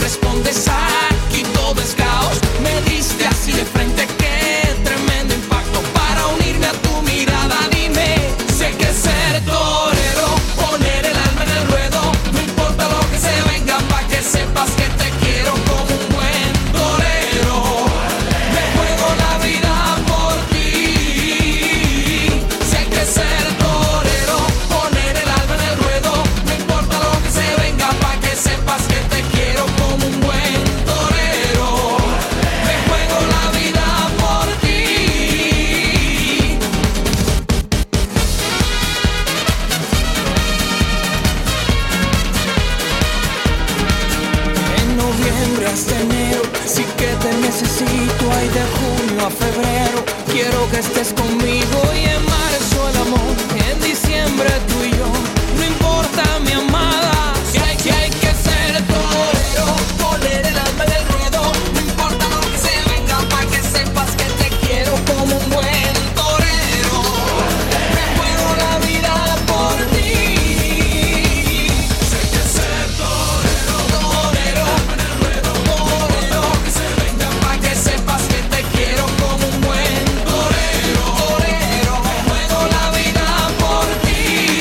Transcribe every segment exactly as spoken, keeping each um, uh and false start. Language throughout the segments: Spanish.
respondes, aquí todo es caos. Me diste así de frente, qué tremendo impacto. Para unirme a tu mirada, dime, sé que ser torero, poner el alma en el ruedo, no importa lo que se venga, pa' que sepas que te quiero como un buen torero. Me juego la vida por ti. Sé que ser torero, poner el alma en el ruedo, no importa lo que se venga, pa' que sepas que te quiero como un buen torero. Me juego la vida por ti. En noviembre hasta enero, sí que te necesito. Ay, de junio a febrero, quiero que estés conmigo. Y en marzo el amor, en diciembre tú y yo. No importa, mi amada, si hay, si hay que ser torero, poner el alma en el ruedo, no importa lo que se venga, pa' que sepas que te quiero como un buen torero. Me juego la vida por ti. Sé que ser torero, torero, en el ruedo, torero, que se venga, pa' que sepas que te quiero como un buen torero, torero. Me juego la vida por ti.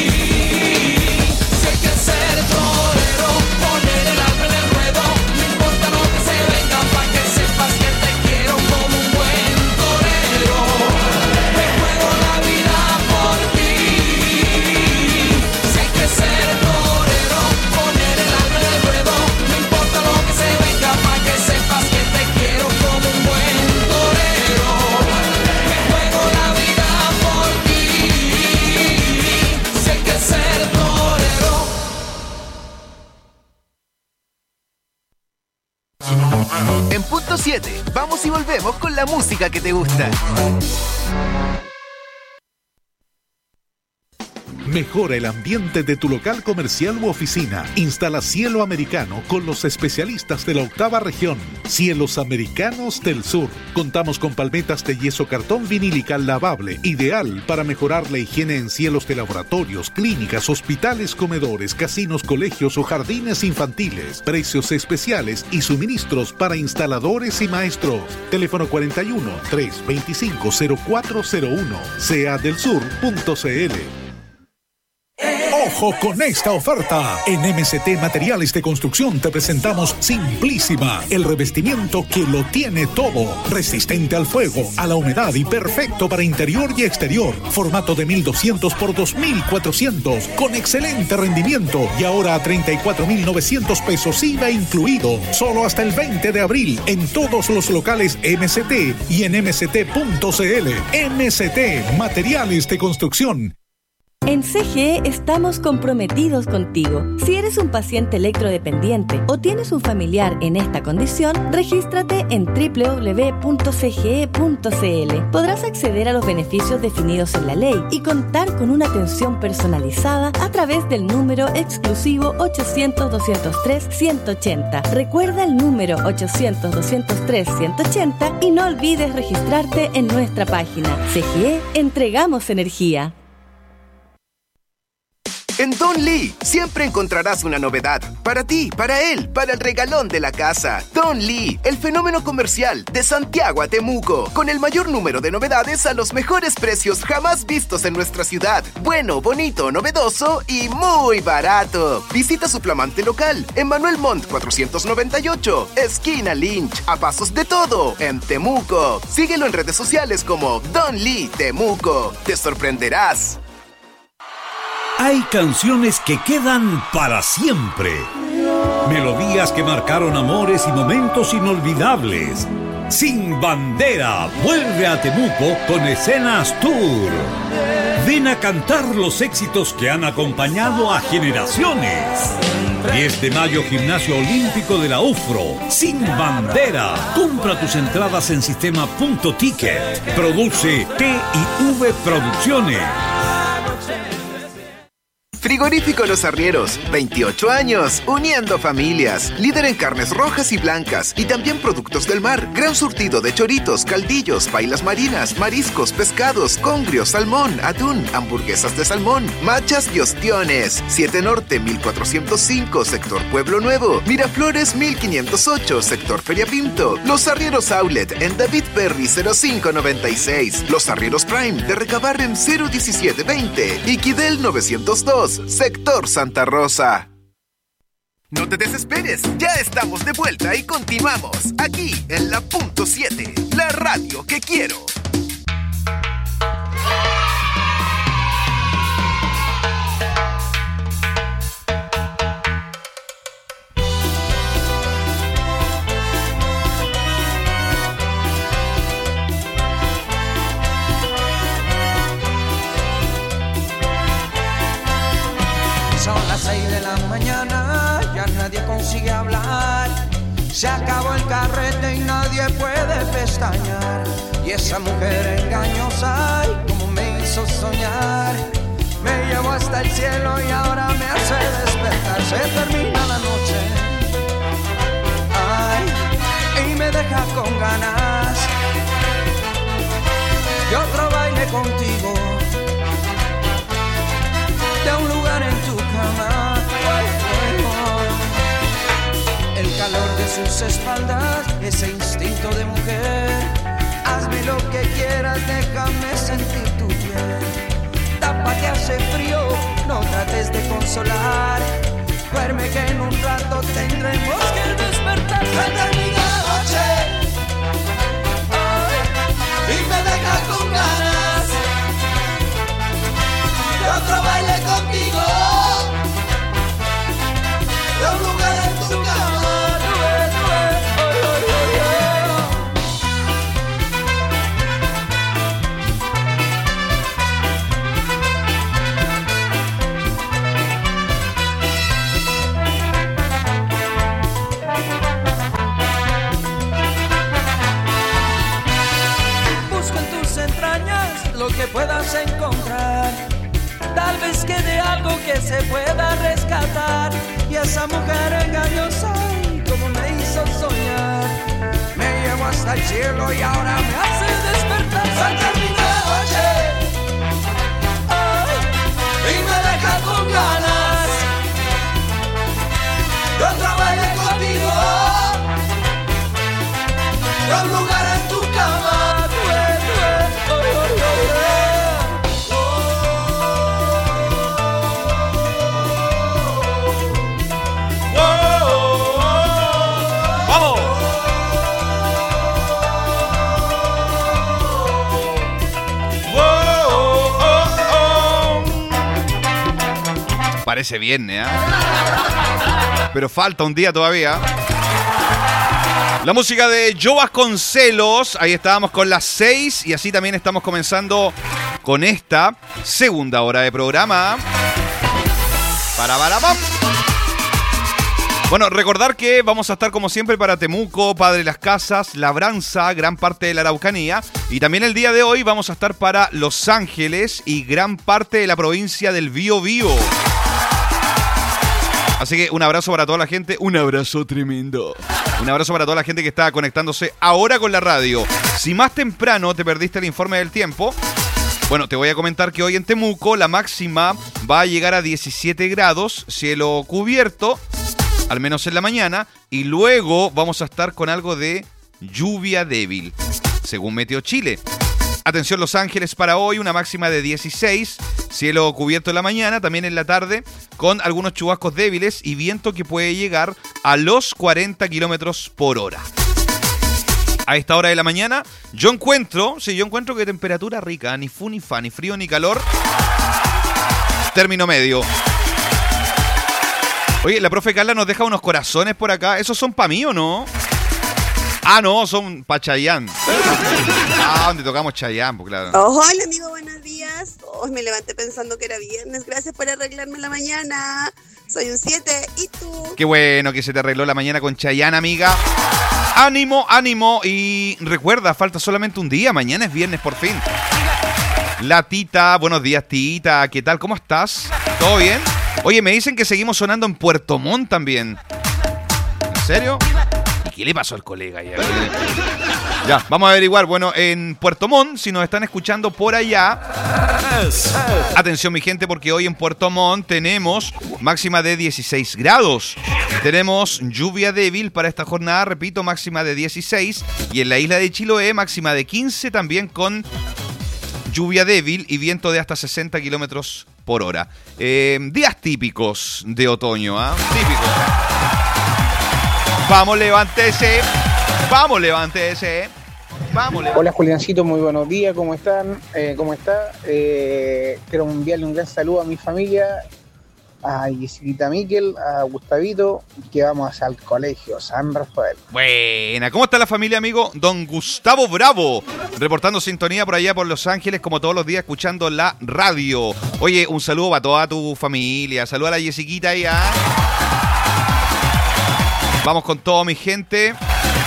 Sé que ser torero, poner el alma en el ruedo, no importa lo que se venga, pa' que sepas que te quiero como un buen torero. Me juego la vida por ti. Sé que ser torero, poner el alma en el ruedo, no importa lo que se venga, pa' que sepas que te quiero como un buen torero. Me juego la vida por ti. Sé que ser torero. En punto siete, vamos y volvemos con la música que te gusta. Mejora el ambiente de tu local comercial u oficina. Instala Cielo Americano con los especialistas de la octava región. Cielos Americanos del Sur. Contamos con palmetas de yeso cartón vinílica lavable, ideal para mejorar la higiene en cielos de laboratorios, clínicas, hospitales, comedores, casinos, colegios o jardines infantiles. Precios especiales y suministros para instaladores y maestros. Teléfono cuarenta y uno, trescientos veinticinco, cero cuatro cero uno. sea del sur punto c l. ¡Ojo con esta oferta! En M C T Materiales de Construcción te presentamos Simplísima, el revestimiento que lo tiene todo. Resistente al fuego, a la humedad y perfecto para interior y exterior. Formato de mil doscientos por dos mil cuatrocientos, con excelente rendimiento. Y ahora a treinta y cuatro mil novecientos pesos I V A incluido. Solo hasta el veinte de abril en todos los locales M C T y en m c t punto c l. M C T Materiales de Construcción. En C G E estamos comprometidos contigo. Si eres un paciente electrodependiente o tienes un familiar en esta condición, regístrate en doble u doble u doble u punto c g e punto c l. Podrás acceder a los beneficios definidos en la ley y contar con una atención personalizada a través del número exclusivo ochocientos, doscientos tres, ciento ochenta. Recuerda el número ochocientos, doscientos tres, ciento ochenta y no olvides registrarte en nuestra página. C G E, entregamos energía. En Don Lee siempre encontrarás una novedad. Para ti, para él, para el regalón de la casa. Don Lee, el fenómeno comercial de Santiago a Temuco. Con el mayor número de novedades a los mejores precios jamás vistos en nuestra ciudad. Bueno, bonito, novedoso y muy barato. Visita su flamante local en Manuel Montt cuatrocientos noventa y ocho, esquina Lynch, a pasos de todo, en Temuco. Síguelo en redes sociales como Don Lee Temuco. Te sorprenderás. Hay canciones que quedan para siempre. Melodías que marcaron amores y momentos inolvidables. Sin Bandera vuelve a Temuco con Escenas Tour. Ven a cantar los éxitos que han acompañado a generaciones. diez de mayo, Gimnasio Olímpico de la U F R O. Sin Bandera. Compra tus entradas en sistema punto ticket. Produce T y V Producciones. Frigorífico Los Arrieros, veintiocho años, uniendo familias. Líder en carnes rojas y blancas y también productos del mar. Gran surtido de choritos, caldillos, pailas marinas, mariscos, pescados, congrio, salmón, atún, hamburguesas de salmón, machas y ostiones. siete Norte mil cuatrocientos cinco, sector Pueblo Nuevo. Miraflores mil quinientos ocho, sector Feria Pinto. Los Arrieros Outlet en David Perry cero cinco noventa y seis. Los Arrieros Prime de Recabarren cero diecisiete veinte. Y Quidel novecientos dos, sector Santa Rosa. No te desesperes, ya estamos de vuelta y continuamos aquí en la punto siete, la radio que quiero. Son las seis de la mañana, ya nadie consigue hablar. Se acabó el carrete y nadie puede pestañear. Y esa mujer engañosa, ay, como me hizo soñar. Me llevó hasta el cielo y ahora me hace despertar. Se termina la noche, ay, y me deja con ganas de otro baile contigo, de un lugar en tu cama. El calor de sus espaldas, ese instinto de mujer. Hazme lo que quieras, déjame sentir tu piel. Tápate, hace frío, no trates de consolar. Duerme que en un rato tendremos que despertar. Se termina la noche, ay, y me deja con ganas de otro baile contigo, de un lugar en tu cama. Busca en tus entrañas lo que puedas encontrar. Tal vez quede algo que se pueda rescatar. Y esa mujer engañosa, ay, como me hizo soñar. Me llevó hasta el cielo y ahora me hace despertar. Se termina la noche, ay, y me deja con ganas de otro baile contigo, de un lugar en tu cama. Parece viernes, ¿eh? Pero falta un día todavía. La música de Joe Vasconcelos. Ahí estábamos con las seis. Y así también estamos comenzando con esta segunda hora de programa. Para, para, pam. Bueno, recordar que vamos a estar como siempre para Temuco, Padre Las Casas, Labranza, gran parte de la Araucanía. Y también el día de hoy vamos a estar para Los Ángeles y gran parte de la provincia del Biobío. Así que un abrazo para toda la gente, un abrazo tremendo. Un abrazo para toda la gente que está conectándose ahora con la radio. Si más temprano te perdiste el informe del tiempo, bueno, te voy a comentar que hoy en Temuco la máxima va a llegar a diecisiete grados, cielo cubierto, al menos en la mañana, y luego vamos a estar con algo de lluvia débil, según Meteo Chile. Atención Los Ángeles para hoy, una máxima de dieciséis, cielo cubierto en la mañana, también en la tarde, con algunos chubascos débiles y viento que puede llegar a los cuarenta kilómetros por hora. A esta hora de la mañana, yo encuentro, sí, yo encuentro que temperatura rica, ni fu ni fa, ni frío ni calor, término medio. Oye, la profe Carla nos deja unos corazones por acá, ¿esos son para mí o no? Ah, no, son para Chayanne. Ah, donde tocamos Chayanne, pues claro. Oh, hola, amigo, buenos días. Hoy oh, me levanté pensando que era viernes. Gracias por arreglarme la mañana. Soy un siete, ¿y tú? Qué bueno que se te arregló la mañana con Chayanne, amiga. Ánimo, ánimo. Y recuerda, falta solamente un día. Mañana es viernes por fin. La Tita, buenos días, Tita. ¿Qué tal? ¿Cómo estás? ¿Todo bien? Oye, me dicen que seguimos sonando en Puerto Montt también. ¿En serio? ¿Y qué le pasó al colega? Ya, ya, vamos a averiguar. Bueno, en Puerto Montt, si nos están escuchando por allá, atención mi gente, porque hoy en Puerto Montt tenemos máxima de dieciséis grados. Tenemos lluvia débil para esta jornada, repito, máxima de dieciséis. Y en la isla de Chiloé, máxima de quince, también con lluvia débil y viento de hasta sesenta kilómetros por hora. Eh, días típicos de otoño, ¿ah? ¿eh? Típicos. Vamos, levántese. Vamos, levántese. Vamos, levántese. Hola, Juliancito, muy buenos días. ¿Cómo están? Eh, ¿Cómo está? Eh, quiero enviarle un gran saludo a mi familia, a Jessiquita Miquel, a Gustavito, que vamos hacia el colegio San Rafael. Buena, ¿cómo está la familia, amigo? Don Gustavo Bravo, reportando sintonía por allá por Los Ángeles, como todos los días, escuchando la radio. Oye, un saludo para toda tu familia. Saluda a la Jessiquita ahí, ¿ah? Vamos con toda mi gente.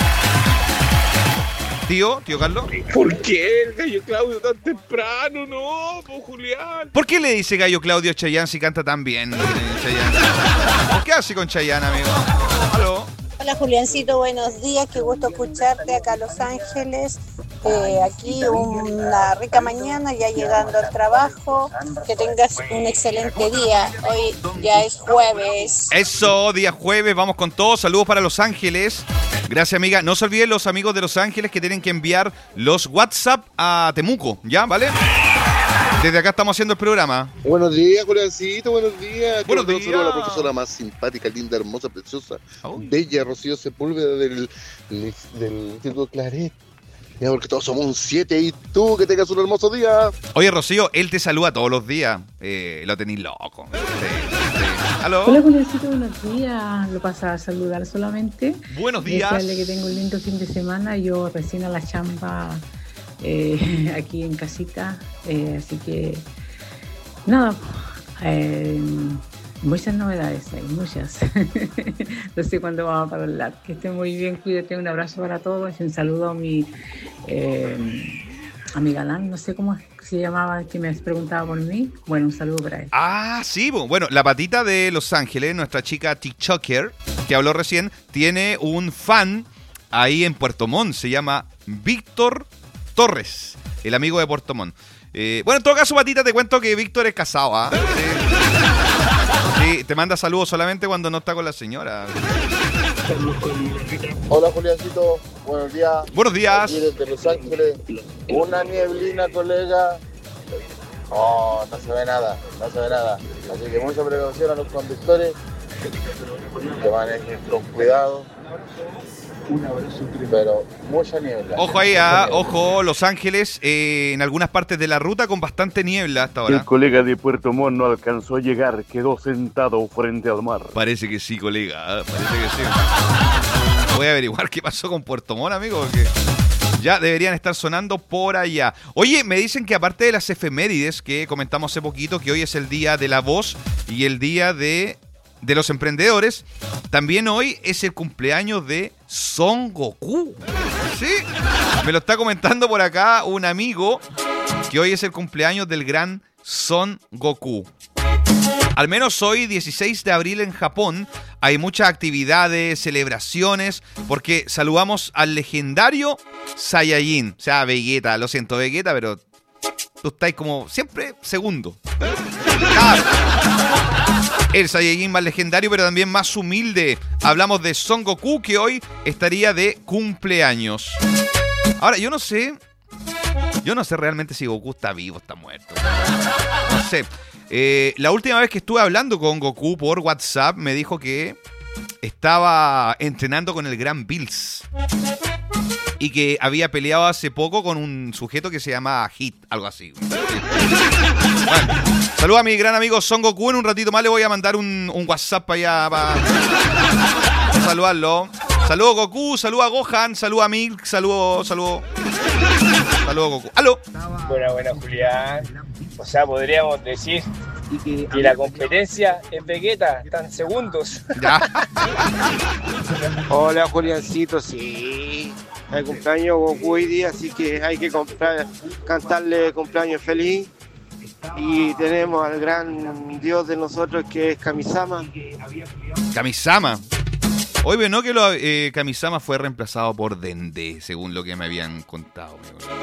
Tío, tío Carlos. ¿Por qué el gallo Claudio tan temprano? No, pues Julián. ¿Por qué le dice gallo Claudio a Chayanne si canta tan bien, eh, Chayanne? ¿Qué hace con Chayanne, amigo? Aló. Hola, Juliancito, buenos días. Qué gusto escucharte acá en Los Ángeles. Eh, aquí una rica mañana, ya llegando al trabajo. Que tengas un excelente día. Hoy ya es jueves. Eso, día jueves, vamos con todo. Saludos para Los Ángeles. Gracias, amiga. No se olviden los amigos de Los Ángeles que tienen que enviar los WhatsApp a Temuco, ¿ya? ¿Vale? Desde acá estamos haciendo el programa. Buenos días, Juliancito, buenos días. Buenos días. días. Un saludo a la profesora más simpática, linda, hermosa, preciosa, oh. bella, Rocío Sepúlveda del, del Instituto Claret. Ya, porque todos somos un siete y tú que tengas un hermoso día. Oye, Rocío, él te saluda todos los días. Eh, lo tenéis loco. Sí, sí. ¿Aló? Hola, Juliancito, buenos días. Lo pasa a saludar solamente. Buenos días. Desearle que tenga un lindo fin de semana. Yo recién a la chamba eh, aquí en casita. Eh, así que, nada, eh, muchas novedades hay, muchas. No sé cuándo vamos a hablar. Que esté muy bien, cuídate, un abrazo para todos y un saludo a mi, eh, a mi galán, no sé cómo se llamaba, que me preguntaba por mí. Bueno, un saludo para él. Ah, sí, bueno, la patita de Los Ángeles, nuestra chica TikToker, que habló recién, tiene un fan ahí en Puerto Montt, se llama Víctor Torres, el amigo de Puerto Montt. Eh, bueno, en todo caso, patita, te cuento que Víctor es casado, ¿ah? ¿eh? Sí. Sí, te manda saludos solamente cuando no está con la señora. Hola, Juliancito, buenos días. Buenos días. Aquí desde Los Ángeles, una nieblina, colega. No, no se ve nada, no se ve nada. Así que mucha precaución a los conductores, que manejen con cuidado. Pero mucha niebla. Ojo ahí, ah, ojo, Los Ángeles, eh, en algunas partes de la ruta con bastante niebla hasta ahora. El colega de Puerto Montt no alcanzó a llegar, quedó sentado frente al mar. Parece que sí, colega, parece que sí. Voy a averiguar qué pasó con Puerto Montt, amigo, porque ya deberían estar sonando por allá. Oye, me dicen que aparte de las efemérides que comentamos hace poquito, que hoy es el día de la voz y el día de... de los emprendedores, también hoy es el cumpleaños de Son Goku. Sí, me lo está comentando por acá un amigo que hoy es el cumpleaños del gran Son Goku. Al menos hoy, dieciséis de abril en Japón, hay muchas actividades, celebraciones, porque saludamos al legendario Saiyajin. O sea, Vegeta, lo siento Vegeta, pero tú estáis como siempre segundo. Claro. El Saiyajin más legendario, pero también más humilde. Hablamos de Son Goku, que hoy estaría de cumpleaños. Ahora, yo no sé... Yo no sé realmente si Goku está vivo o está muerto. No sé. Eh, la última vez que estuve hablando con Goku por WhatsApp, me dijo que estaba entrenando con el Gran Bills. Y que había peleado hace poco con un sujeto que se llama Hit, algo así. Bueno, saludos a mi gran amigo Son Goku. En un ratito más le voy a mandar un, un WhatsApp para allá para, para saludarlo. Saludos Goku, saludos a Gohan, saludos a Milk, saludos, saludos. Saludos Goku. ¡Aló! Buena, buena, Julián. O sea, podríamos decir Y la competencia es Vegeta, están segundos. Ya. Hola, Juliancito, sí. El cumpleaños Goku hoy día, así que hay que comprar, cantarle cumpleaños feliz. Y tenemos al gran dios de nosotros que es Kamisama. Kamisama. Hoy ve, ¿no? Que lo, eh, Kamisama fue reemplazado por Dende, según lo que me habían contado.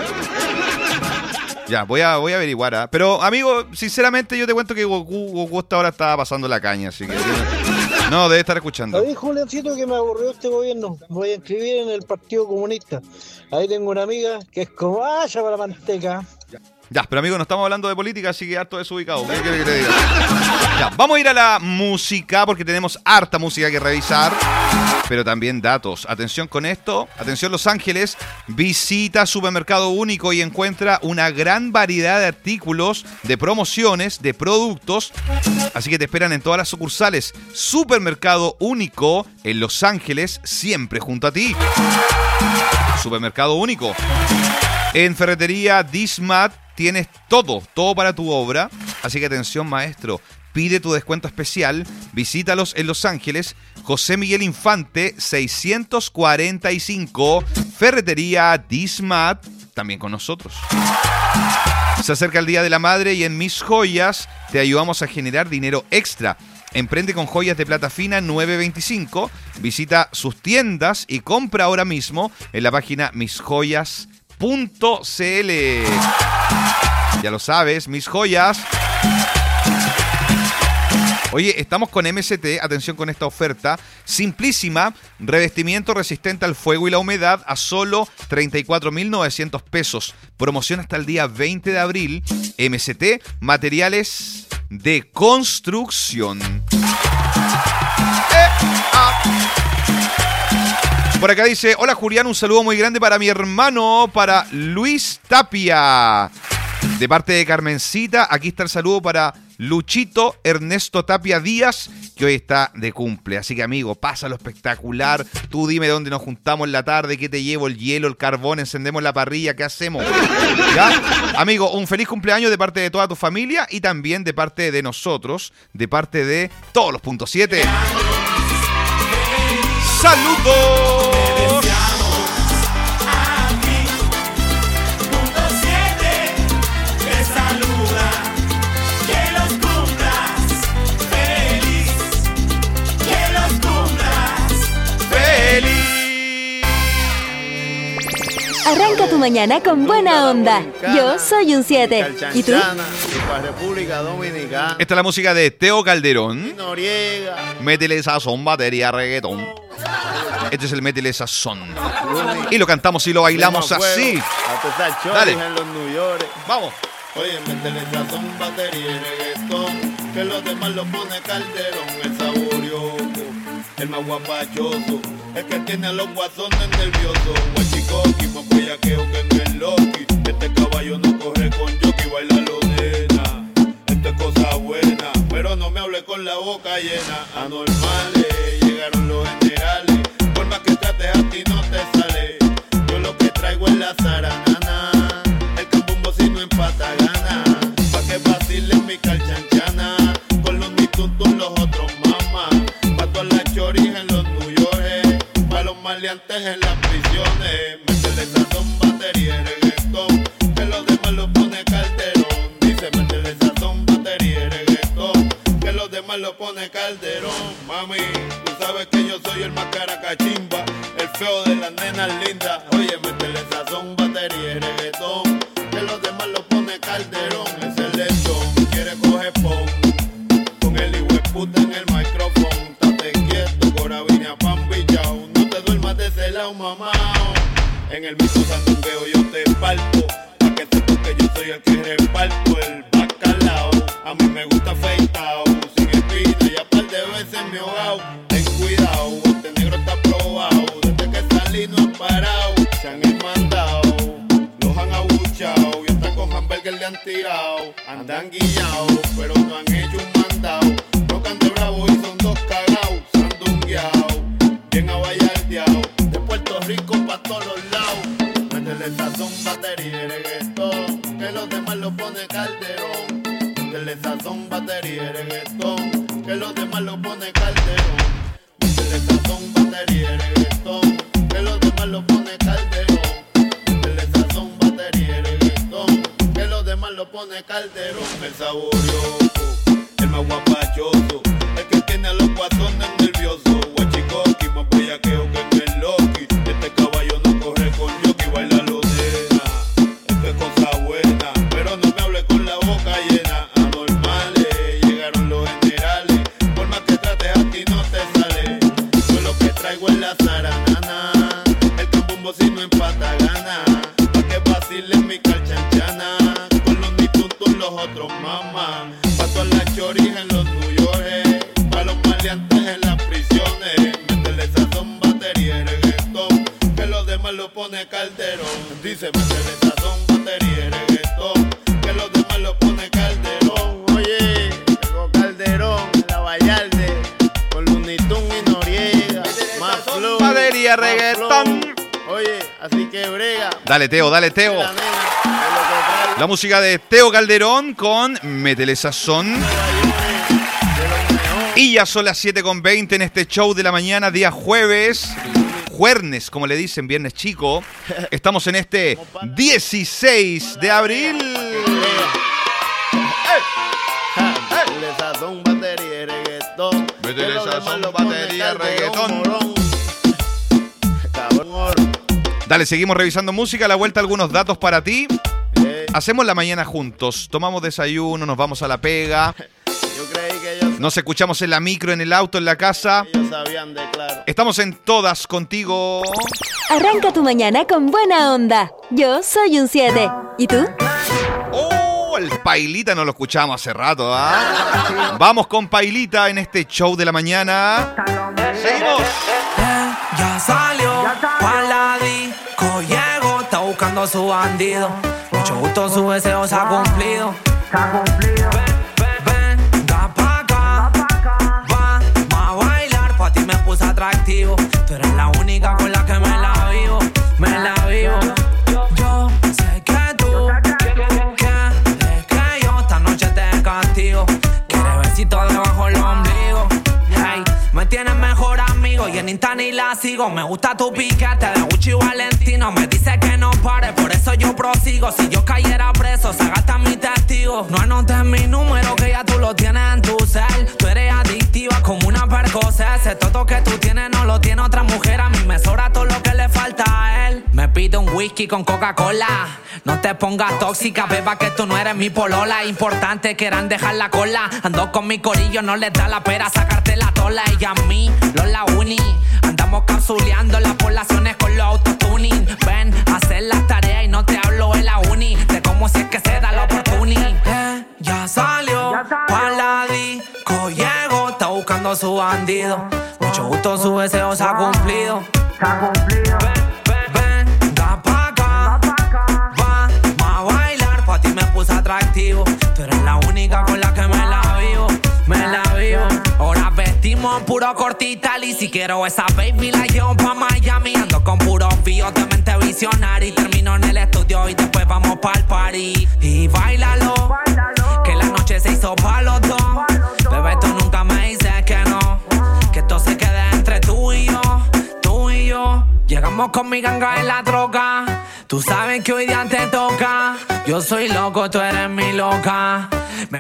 Ya, voy a, voy a averiguar. ¿eh? Pero, amigo, sinceramente yo te cuento que Goku, Goku hasta ahora estaba pasando la caña, así que... No, debe estar escuchando. Oye, Juliancito, que me aburrió este gobierno. Voy a inscribir en el Partido Comunista. Ahí tengo una amiga que es como haya para la manteca. Ya, pero amigo, no estamos hablando de política, así que harto desubicado. ¿Qué quiere que te diga? Ya, vamos a ir a la música porque tenemos harta música que revisar, pero también datos. Atención con esto. Atención Los Ángeles. Visita Supermercado Único y encuentra una gran variedad de artículos, de promociones, de productos. Así que te esperan en todas las sucursales. Supermercado Único en Los Ángeles, siempre junto a ti. Supermercado Único. En Ferretería Dismat tienes todo, todo para tu obra. Así que atención, maestro. Pide tu descuento especial. Visítalos en Los Ángeles. José Miguel Infante, seiscientos cuarenta y cinco. Ferretería Dismat, también con nosotros. Se acerca el Día de la Madre y en Mis Joyas te ayudamos a generar dinero extra. Emprende con joyas de plata fina nueve veinticinco. Visita sus tiendas y compra ahora mismo en la página mis joyas punto c l. Ya lo sabes, Mis Joyas. Oye, estamos con M S T, atención con esta oferta. Simplísima, revestimiento resistente al fuego y la humedad a solo treinta y cuatro mil novecientos pesos. Promoción hasta el día veinte de abril. M S T, materiales de construcción. Eh, ah. Por acá dice, hola Julián, un saludo muy grande para mi hermano, para Luis Tapia. De parte de Carmencita, aquí está el saludo para Luchito Ernesto Tapia Díaz, que hoy está de cumple. Así que, amigo, pásalo espectacular. Tú dime dónde nos juntamos en la tarde, qué te llevo, el hielo, el carbón, encendemos la parrilla, ¿qué hacemos? ¿Ya? Amigo, un feliz cumpleaños de parte de toda tu familia y también de parte de nosotros, de parte de todos los puntos siete. ¡Saludos! Arranca tu mañana con buena onda. Yo soy un siete. ¿Y tú? República Dominicana. Esta es la música de Teo Calderón. Noriega. Métele sazón, batería, reggaetón. Este es el Métele sazón. Y lo cantamos y lo bailamos así. Dale. Vamos. Oye, métele sazón, batería y reggaetón, que los demás lo pone Calderón, el saborioco, el más guapachoso, el que tiene a los guasones nerviosos. Guachicoqui, más bellaqueo que en el Loki. Este caballo no corre con jockey, baila lo nena. Esto es cosa buena, pero no me hable con la boca llena. Anormales, llegaron los generales. Por más que trates a ti no te sale. Yo lo que traigo es la zaranana. El cambumbo si no empata gana. Pa' que vacilen mi calchanchana. Con los mitutos los otros mamás. Pa' todas las choris en los New York. Pa' los maleantes en las prisiones. Métele sazón, batería y reggaetón, que los demás lo pone Calderón. Dice métele sazón, batería y reggaetón, que los demás lo pone Calderón. Mami, tú sabes que yo soy el más caracachimba, el feo de las nenas lindas. Oye, métele sazón, batería y reggaetón, que los demás lo pone Calderón. Es el lechón, quiere coger pon, con el hijo de puta en el micrófono. Estate quieto, corabina, pan billao, no te duermas de ese lado, mamá. En el mismo sandungueo yo te palpo, pa' que sepas que yo soy el que reparto el bacalao. A mí me gusta afeitao, sin espina y a par de veces me ahogao. Ten cuidado, este negro está probado, desde que salí no han parado. Se han mandado, los han abuchado y hasta con hamburger le han tirado. Andan guillados, pero no han hecho un mandado. Tocan de bravo y son dos cagados, sandungueados, bien abayardeados, de Puerto Rico pa' todos los lados. Métele sazón, batería y reggaetón, que los demás lo pone Calderón. Métele sazón, batería y reggaetón, que los demás lo pone Calderón. Métele sazón, batería y reggaetón, que los demás lo pone Calderón. Métele sazón, batería y reggaetón, que los demás lo pone Calderón. El saborioso, el más guapachoso, el que tiene a los guatones nerviosos. Guachicoqui, más bellaqueo que en el Loki. Este caballo no corre con yoki, baila lo nena. Esto es cosa buena, pero no me hable con la boca llena. Anormales, llegaron los generales. Por más que trates a ti no te sale. Yo lo que traigo es la zaranana. El cambumbo si no empata gana. Pa' que vacilen mi calchanchana. Con los nituntos los otros mamá. Pa' todas las choris en los New York. Pa' los maleantes en las prisiones. Métele sazón, batería y reggaetón, que los demás lo pone Calderón. Dice métele sazón, batería y reggaetón, que los demás lo pone Calderón. Oye, llegó Calderón, la Vallarde, con Looney Tunes y Noriega. Más flow, batería, reggaetón. Oye, así que brega. Dale, Teo, dale, Teo. La música de Teo Calderón con Métele Sazón. Y ya son las siete con veinte en este show de la mañana, día jueves. Juernes, como le dicen, viernes chico. Estamos en este dieciséis de abril. Métele sazón, batería y reggaetón. Métele sazón, batería y reggaetón. Dale, seguimos revisando música. A la vuelta algunos datos para ti. Hacemos la mañana juntos. Tomamos desayuno, nos vamos a la pega. Yo creí que ellos, nos escuchamos en la micro, en el auto, en la casa. ellos sabían de claro. Estamos en todas contigo. Arranca tu mañana con buena onda. Yo soy un siete. ¿Y tú? Oh, el Pailita no lo escuchamos hace rato, ¿ah? Vamos con Pailita en este show de la mañana. Seguimos. Ya salió, Juan la disco llegó, está buscando a su bandido. Mucho gusto, su deseo se ha cumplido. Se ha cumplido. Ven, venga pa' acá, vamos a bailar, pa' ti me puse atractivo. Tú eres la única con la que me la vivo, me la vivo. Yo sé que tú quieres que yo esta noche te castigo. Quieres besito debajo el ombligo. Hey, me tienes mejor amigo y en Insta ni la sigo. Me gusta tu piquete de Gucci Valentino. Me dice que no pare, por eso yo prosigo. Si yo cayera preso, se gasta mi testigo. No anotes mi número que ya tú lo tienes en tu cel. Tú eres adictiva como una Percocet. Ese toto que tú tienes no lo tiene otra mujer. A mí me sobra todo lo que le falta a él. Me pide un whisky con Coca-Cola. No te pongas tóxica, beba, que tú no eres mi polola. Importante quieran dejar la cola. Ando con mi corillo, no les da la pera sacarte la tola. Y a mí, los la uni. Andamos capsuleando las poblaciones con los autotuning. Ven a hacer las tareas y no te hablo de la uni. De cómo si es que se da la oportunidad. Eh, ya salió, pa' la disco llegó, está buscando a su bandido. Mucho gusto, su deseo se ha cumplido. Se ha cumplido. Ven, ven, venga pa' acá, vamos a bailar, pa' ti me puse atractivo. Tú eres la única con la que me la vivo, me la vivo. Ahora vestimos en puro cortital y si quiero esa baby la llevo pa' Miami. Ando con puros fíos de mente visionaria y termino en el estudio y después vamos pa'l party. Y bailalo, que la noche se hizo pa' los dos. Bebé, tú nunca me dices que no, que esto se quede entre tú y yo, tú y yo. Llegamos con mi ganga en la troca. Tú sabes que hoy día te toca. Yo soy loco, tú eres mi loca. Me...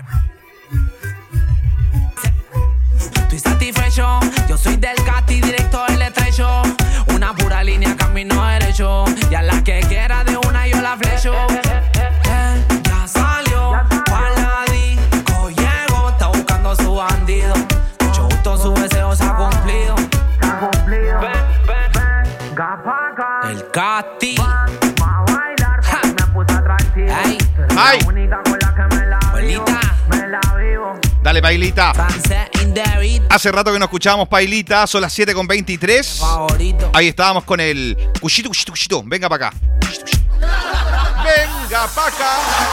Estoy satisfecho, yo soy del casti directo del estrecho. Una pura línea, camino derecho. Y a la que quiera de una yo la flecho. Eh, ya salió, pa' la disco llegó, está buscando a su bandido. Mucho gusto, su deseo se ha cumplido. Se ha cumplido. Ven, ven, ven, ven. El casti. Me puse atractivo. Ay, ay. La única con la que me la vivo, me la vivo. Dale, Pailita. Hace rato que no escuchábamos Pailita, son las siete con veintitrés. Ahí estábamos con el cuchito, cuchito, cuchito. Venga para acá. Venga para acá.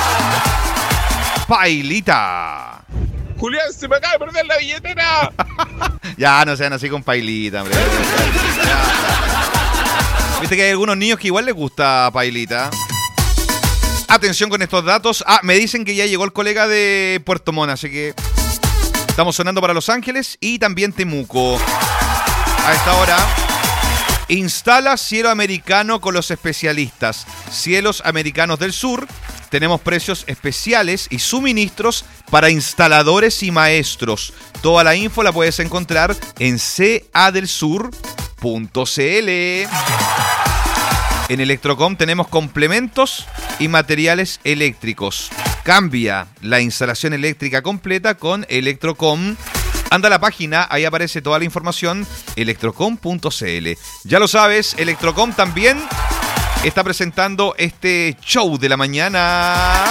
Pailita. Julián, se me acaba de perder la billetera. Ya, no sean así con Pailita, hombre. Viste que hay algunos niños que igual les gusta Pailita. Atención con estos datos. Ah, me dicen que ya llegó el colega de Puerto Montt, así que estamos sonando para Los Ángeles y también Temuco. A esta hora, instala cielo americano con los especialistas. Cielos Americanos del Sur. Tenemos precios especiales y suministros para instaladores y maestros. Toda la info la puedes encontrar en c a del sur punto c l. En Electrocom tenemos complementos y materiales eléctricos. Cambia la instalación eléctrica completa con Electrocom. Anda a la página, ahí aparece toda la información, electrocom punto c l. Ya lo sabes, Electrocom también está presentando este show de la mañana.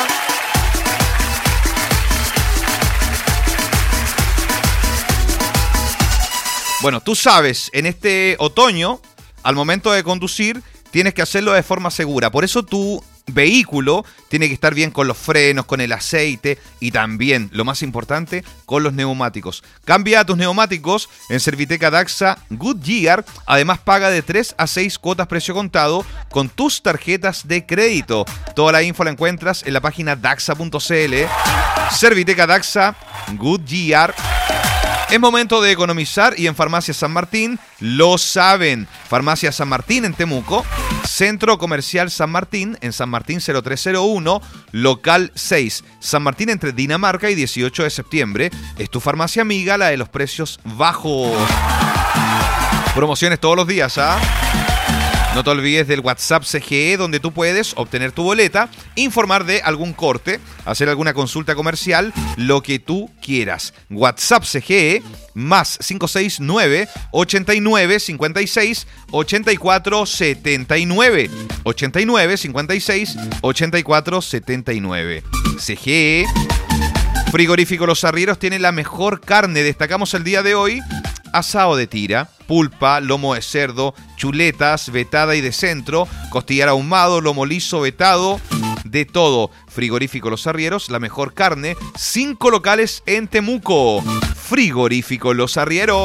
Bueno, tú sabes, en este otoño, al momento de conducir, tienes que hacerlo de forma segura. Por eso tu vehículo tiene que estar bien con los frenos, con el aceite y también, lo más importante, con los neumáticos. Cambia tus neumáticos en Serviteca Daxa Goodyear. Además, paga de tres a seis cuotas precio contado con tus tarjetas de crédito. Toda la info la encuentras en la página daxa punto c l. Serviteca Daxa Goodyear. Es momento de economizar y en Farmacia San Martín lo saben. Farmacia San Martín en Temuco, Centro Comercial San Martín en San Martín cero tres cero uno, local seis. San Martín entre Dinamarca y dieciocho de septiembre. Es tu farmacia amiga, la de los precios bajos. Promociones todos los días, ¿ah? No te olvides del WhatsApp C G E, donde tú puedes obtener tu boleta, informar de algún corte, hacer alguna consulta comercial, lo que tú quieras. WhatsApp C G E más cinco seis nueve, ochenta y nueve, cincuenta y seis, ochenta y cuatro, setenta y nueve. ochenta y nueve, cincuenta y seis, ochenta y cuatro, setenta y nueve. C G E. Frigorífico Los Arrieros tiene la mejor carne. Destacamos el día de hoy asado de tira, pulpa, lomo de cerdo, chuletas, vetada y de centro, costillar ahumado, lomo liso, vetado, de todo. Frigorífico Los Arrieros, la mejor carne. Cinco locales en Temuco. Frigorífico Los Arrieros.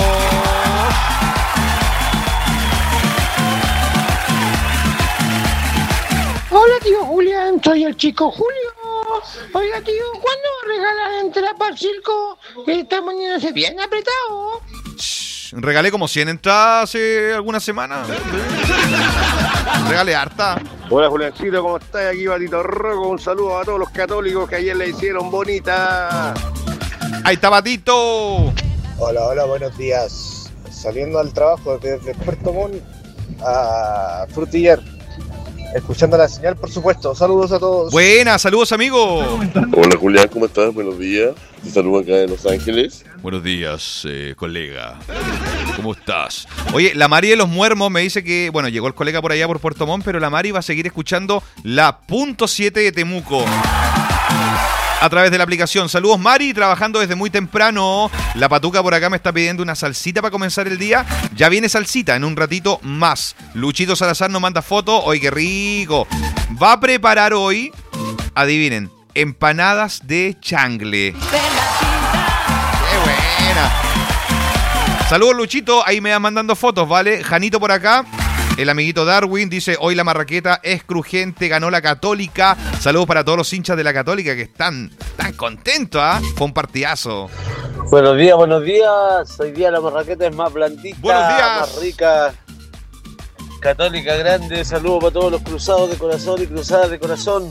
Hola tío Julián, soy el chico Julio. Oiga tío, ¿cuándo regalan entrada para el circo? Esta mañana se viene apretado. Regalé como cien entradas hace algunas semanas. Regalé harta. Hola Juliancito, ¿cómo estás? Aquí Batito Roco, un saludo a todos los católicos que ayer le hicieron bonita. Ahí está Batito. Hola, hola, buenos días. Saliendo al trabajo desde Puerto Montt a Frutillar. Escuchando la señal, por supuesto. Saludos a todos. Buenas, saludos, amigo. Hola, Julián, ¿cómo estás? Buenos días. Te saludo acá de Los Ángeles. Buenos días, eh, colega. ¿Cómo estás? Oye, la Mari de los Muermos me dice que, bueno, llegó el colega por allá por Puerto Montt, pero la Mari va a seguir escuchando la punto siete de Temuco a través de la aplicación. Saludos, Mari, trabajando desde muy temprano. La Patuca por acá me está pidiendo una salsita para comenzar el día. Ya viene salsita en un ratito más. Luchito Salazar nos manda foto. ¡Ay, qué rico! Va a preparar hoy, adivinen, empanadas de changle. ¡Qué buena! Saludos, Luchito. Ahí me van mandando fotos, ¿vale? Janito por acá. El amiguito Darwin dice, hoy la marraqueta es crujiente, ganó la Católica. Saludos para todos los hinchas de la Católica que están tan contentos, ¿ah? ¿eh? Fue un partidazo. Buenos días, buenos días. Hoy día la marraqueta es más blandita, buenos días. Más rica. Católica grande. Saludos para todos los cruzados de corazón y cruzadas de corazón.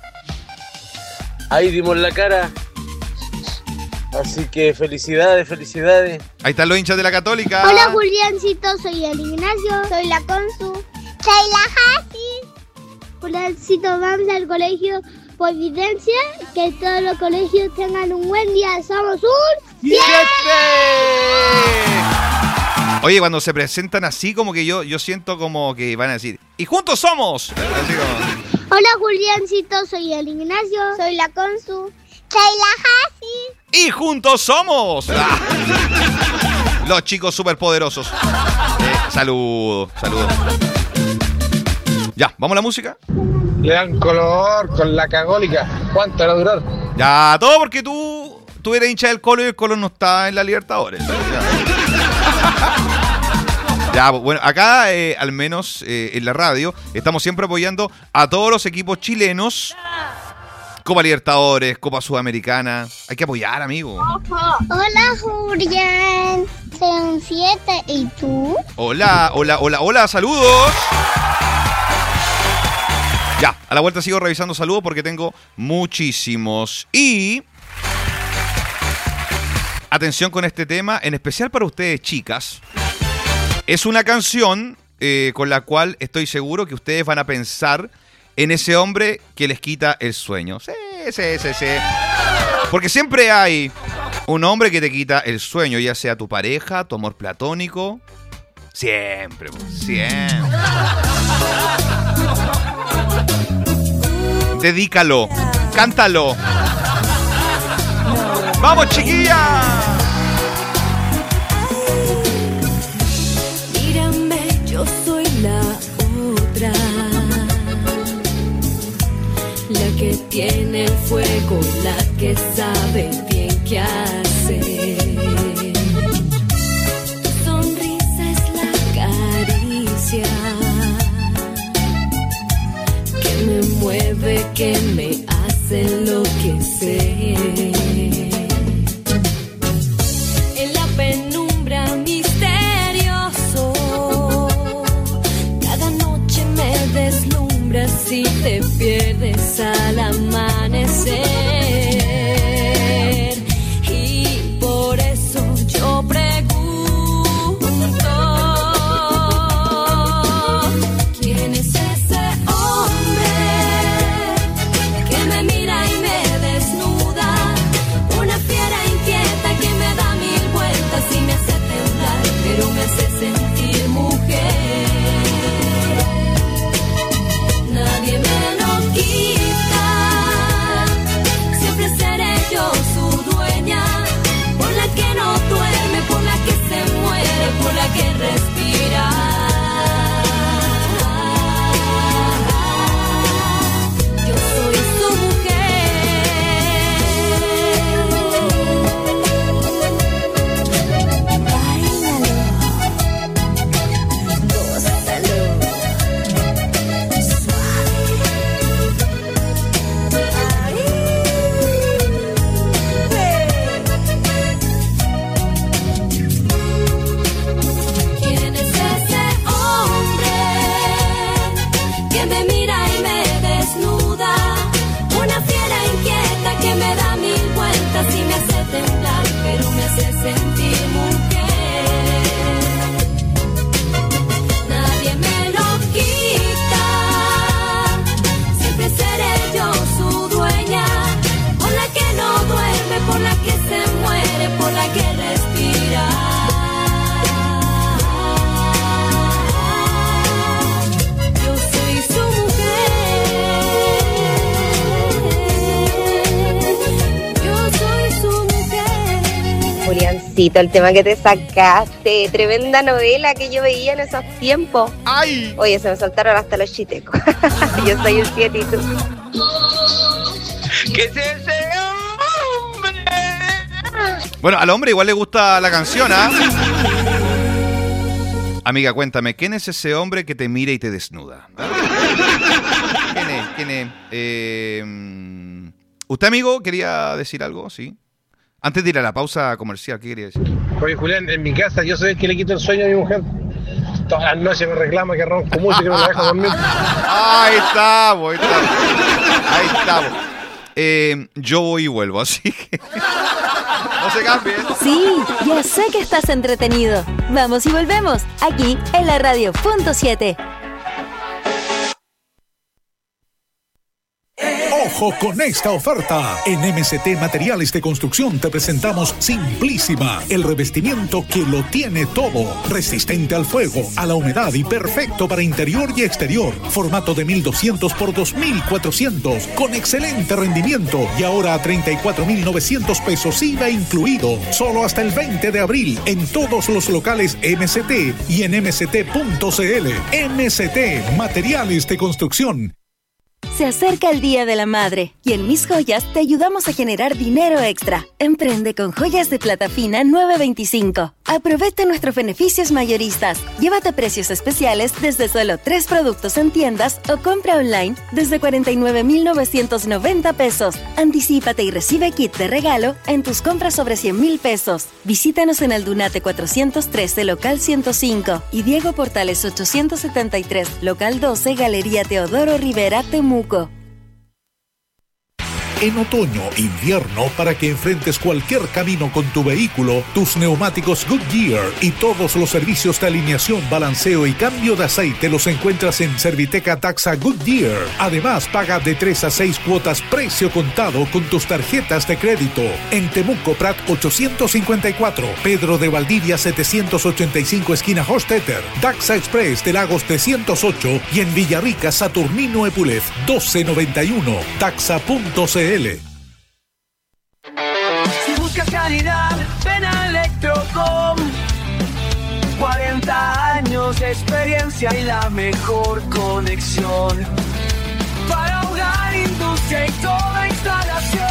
Ahí dimos la cara. Así que felicidades, felicidades. Ahí están los hinchas de la Católica. Hola Juliancito, soy el Ignacio, soy la Consu, soy la Jasi. Juliancito, vamos al colegio Providencia, que todos los colegios tengan un buen día. Somos un siete. Oye, cuando se presentan así, como que yo, yo siento como que van a decir, y juntos somos. Así como... Hola Juliancito, soy el Ignacio, soy la Consu, soy la Jasi. Y juntos somos ah. los chicos superpoderosos. Eh, saludos, saludos. Ya, ¿vamos a la música? Le dan color con la Católica. ¿Cuánto va a durar? Ya, todo porque tú, tú eres hincha del Colo y el Colo no está en la Libertadores. Ya, Ya, bueno, acá eh, al menos eh, en la radio estamos siempre apoyando a todos los equipos chilenos. Copa Libertadores, Copa Sudamericana. Hay que apoyar, amigo. Hola, Julián. Soy un siete. ¿Y tú? Hola, hola, hola, hola, saludos. Ya, a la vuelta sigo revisando saludos porque tengo muchísimos. Y atención con este tema, en especial para ustedes, chicas. Es una canción eh, con la cual estoy seguro que ustedes van a pensar en ese hombre que les quita el sueño. Sí, sí, sí, sí. Porque siempre hay un hombre que te quita el sueño, ya sea tu pareja, tu amor platónico. Siempre, siempre. Dedícalo, cántalo. ¡Vamos, chiquilla! Mírame, yo soy la otra, la que tiene el fuego, la que sabe bien qué hacer. Tu sonrisa es la caricia que me mueve, que me hace enloquecer. En la penumbra misterioso, cada noche me deslumbras y te pierdes al amanecer. Y por eso yo pregunto, ¿quién es ese hombre que me mira y me desnuda? Una fiera inquieta que me da mil vueltas y me hace temblar, pero me hace sentir mujer. Nadie me lo quita, siempre seré yo su dueña, por la que no duerme, por la que se muere, por la que respira. Yo soy su mujer. ¿Quién es ese hombre que me mira y me desnuda? Una fiera inquieta que me da mil vueltas y me hace temblar, pero me hace sentir mujer. Nadie me lo quita, siempre seré yo su dueña, por la que no duerme, por la que se muere, por la que respira. Yo soy su mujer. Yo soy su mujer. Juliancito, el tema que te sacaste, tremenda novela que yo veía en esos tiempos. ¡Ay! Oye, se me soltaron hasta los chitecos. Yo soy un siete y tú. ¿Qué es ese hombre? Bueno, al hombre igual le gusta la canción, ¿ah? Amiga, cuéntame, ¿quién es ese hombre que te mira y te desnuda? ¿Quién es? ¿Quién es? Eh, ¿Usted, amigo, quería decir algo? Sí. Antes de ir a la pausa comercial, ¿qué quería decir? Oye, Julián, en mi casa yo soy el que le quito el sueño a mi mujer. Todas las noches me reclama que ronco mucho y que no la dejo dormir. Ahí estamos, ahí estamos. Ahí estamos. Eh, yo voy y vuelvo, así que no se cambien. Sí, ya sé que estás entretenido. Vamos y volvemos, aquí en la radio punto siete. Ojo con esta oferta. En M C T Materiales de Construcción te presentamos Simplísima, el revestimiento que lo tiene todo. Resistente al fuego, a la humedad y perfecto para interior y exterior. Formato de mil doscientos por dos mil cuatrocientos, con excelente rendimiento. Y ahora a treinta y cuatro mil novecientos pesos I V A incluido. Solo hasta el veinte de abril en todos los locales M C T y en m c t punto c l. M C T Materiales de Construcción. Se acerca el Día de la Madre y en Mis Joyas te ayudamos a generar dinero extra. Emprende con joyas de plata fina nueve veinticinco. Aprovecha nuestros beneficios mayoristas. Llévate precios especiales desde solo tres productos en tiendas o compra online desde cuarenta y nueve mil novecientos noventa pesos. Anticípate y recibe kit de regalo en tus compras sobre cien mil pesos. Visítanos en Aldunate cuatrocientos trece, local ciento cinco y Diego Portales ochocientos setenta y tres, local doce, Galería Teodoro Rivera, Temuco. En otoño, invierno, para que enfrentes cualquier camino con tu vehículo, tus neumáticos Goodyear y todos los servicios de alineación, balanceo y cambio de aceite los encuentras en Serviteca Taxa Goodyear. Además, paga de tres a seis cuotas precio contado con tus tarjetas de crédito. En Temuco, Prat ochocientos cincuenta y cuatro, Pedro de Valdivia setecientos ochenta y cinco, esquina Hostetter, Taxa Express de Lagos trescientos ocho y en Villarrica, Saturnino Epulef doce noventa y uno, taxa punto c l. Si buscas calidad, ven a Electrocom. cuarenta años de experiencia y la mejor conexión para hogar, industria y toda instalación.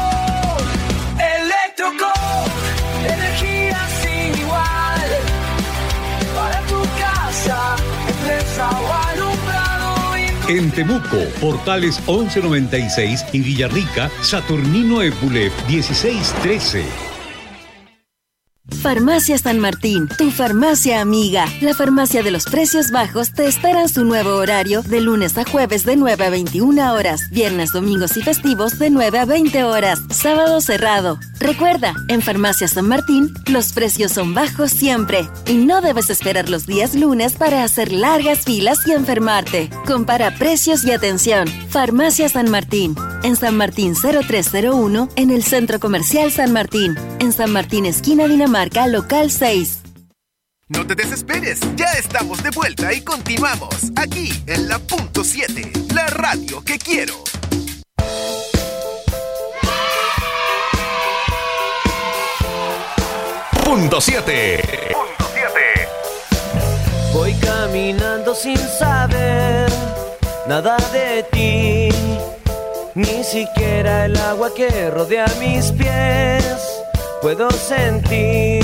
Electrocom, energía sin igual para tu casa, empresa o alumbrado. En Temuco, Portales once noventa y seis y Villarrica, Saturnino Epulef dieciséis trece. Farmacia San Martín, tu farmacia amiga. La farmacia de los precios bajos te espera en su nuevo horario de lunes a jueves de nueve a veintiuna horas, viernes, domingos y festivos de nueve a veinte horas, sábado cerrado. Recuerda, en Farmacia San Martín, los precios son bajos siempre y no debes esperar los días lunes para hacer largas filas y enfermarte. Compara precios y atención. Farmacia San Martín, en San Martín cero tres cero uno, en el Centro Comercial San Martín, en San Martín esquina Dinamarca, local seis. No te desesperes, ya estamos de vuelta y continuamos aquí en la punto siete, la radio que quiero. Punto siete. Punto siete. Voy caminando sin saber nada de ti, ni siquiera el agua que rodea mis pies puedo sentir.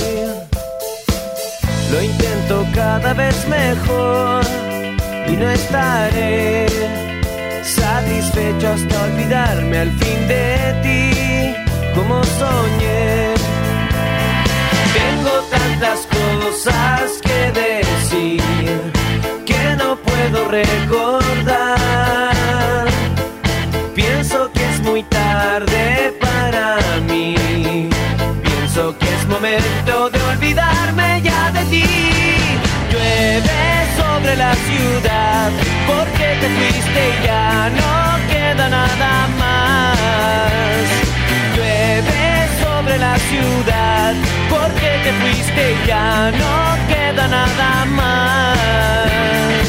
Lo intento cada vez mejor y no estaré satisfecho hasta olvidarme al fin de ti, como soñé. Tengo tantas cosas que decir que no puedo recordar. Pienso que es muy tarde para mí. Pienso que es momento de olvidarme ya de ti. Llueve sobre la ciudad porque te fuiste y ya no queda nada más. Llueve sobre la ciudad porque te fuiste y ya no queda nada más.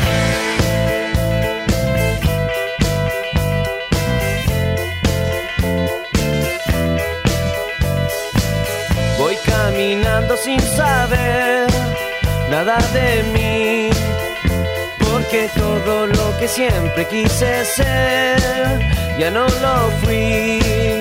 Voy caminando sin saber nada de mí, porque todo lo que siempre quise ser ya no lo fui.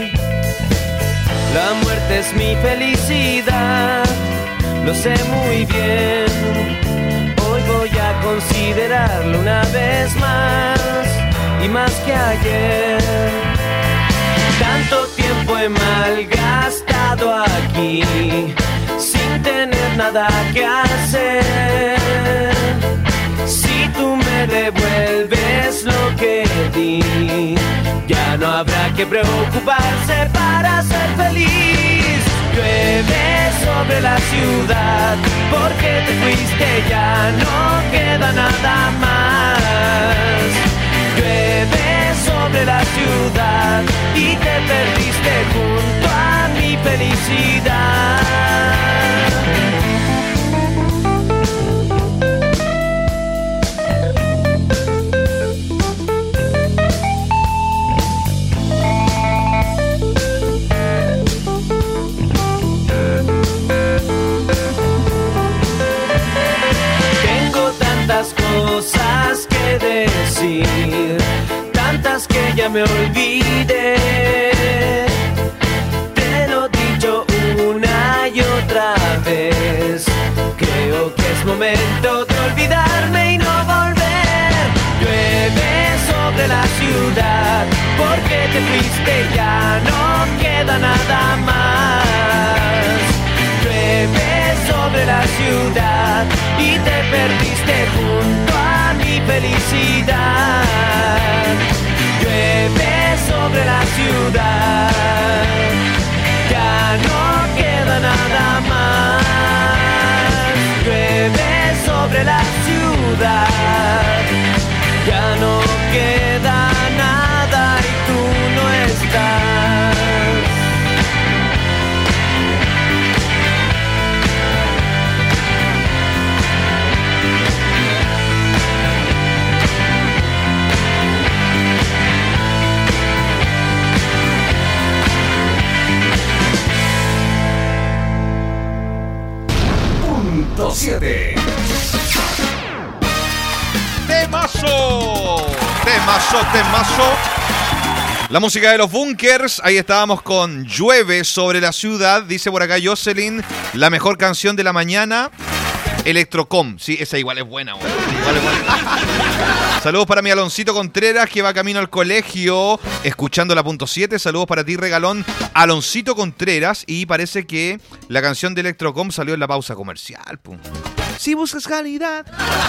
La muerte es mi felicidad, lo sé muy bien. Hoy voy a considerarlo una vez más y más que ayer. Tanto tiempo he malgastado aquí sin tener nada que hacer. Si tú me devuelves lo que di, ya no habrá que preocuparse para ser feliz. Llueve sobre la ciudad porque te fuiste, ya no queda nada más. Llueve sobre la ciudad y te perdiste junto a mi felicidad. Tengo tantas cosas que decir, que me olvide. Te lo he dicho una y otra vez. Creo que es momento de olvidarme y no volver. Llueve sobre la ciudad porque te fuiste, ya no queda nada más. Llueve sobre la ciudad y te perdiste junto a mi felicidad. Llueve sobre la ciudad, ya no queda nada más. Llueve sobre la ciudad, ya no queda nada y tú no estás. Punto siete. ¡Temazo! ¡Temazo, temazo! La música de los Bunkers, ahí estábamos con Llueve sobre la ciudad, dice por acá Jocelyn, la mejor canción de la mañana, Electrocom. Sí, esa igual es buena, güey. Igual es buena. Saludos para mi Aloncito Contreras, que va camino al colegio, escuchando la punto siete. Saludos para ti, regalón, Aloncito Contreras. Y parece que la canción de Electrocom salió en la pausa comercial. Pum. Si buscas calidad,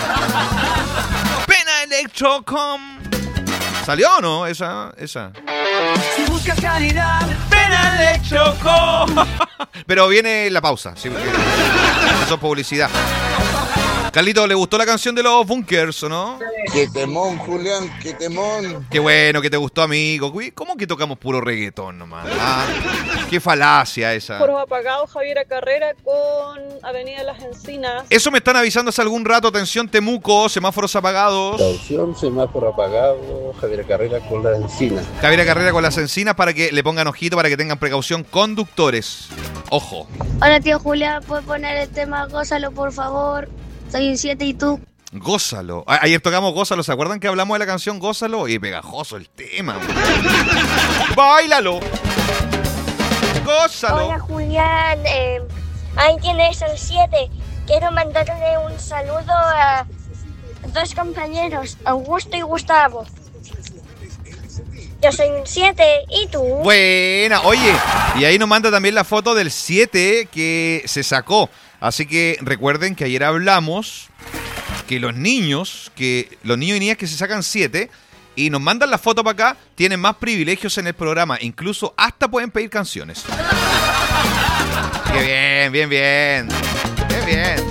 pena Electrocom. ¿Salió o no? Esa, esa. Si buscas calidad, ven a Electrocom. Pero viene la pausa, sí, porque eso es publicidad. Carlito, ¿le gustó la canción de los Bunkers o no? Qué temón, Julián, qué temón. Qué bueno que te gustó, amigo. ¿Cómo que tocamos puro reggaetón nomás? Ah, qué falacia esa. Foros apagados, Javiera Carrera con Avenida Las Encinas. Eso me están avisando hace algún rato. Atención, Temuco, semáforos apagados. Caución, semáforo apagado, Javiera Carrera con las encinas. Javiera Carrera con las encinas para que le pongan ojito, para que tengan precaución. Conductores, ojo. Hola, tío Julián, ¿puedes poner el tema Gózalo, por favor? Soy un siete y tú. Gózalo. A- ayer tocamos Gózalo. ¿Se acuerdan que hablamos de la canción Gózalo? Y pegajoso el tema. ¡Báilalo! ¡Gózalo! Hola, Julián. Eh, ahí tienes el siete. Quiero mandarle un saludo a dos compañeros, Augusto y Gustavo. Yo soy un siete y tú. Buena. Oye, y ahí nos manda también la foto del siete que se sacó. Así que recuerden que ayer hablamos que los niños, que los niños y niñas que se sacan siete y nos mandan la foto para acá, tienen más privilegios en el programa. Incluso hasta pueden pedir canciones. Qué bien, bien, bien. Bien, bien.